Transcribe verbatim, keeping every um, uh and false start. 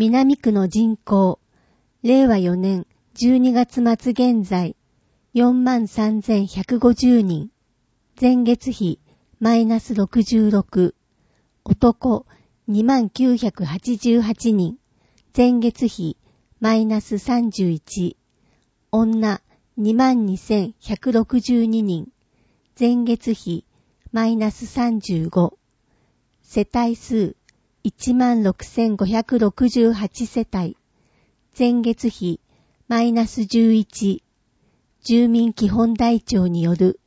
南区の人口、れいわよねんじゅうにがつ末現在、よんまんさんぜんひゃくごじゅうにん。前月比、マイナスろくじゅうろく。男、にまんきゅうひゃくはちじゅうはちにん。前月比、マイナスさんじゅういち。女、にまんにせんひゃくろくじゅうににん。前月比、マイナスさんじゅうご。世帯数、いちまんろくせんごひゃくろくじゅうはちせたい。前月比、マイナスじゅういち。住民基本台帳による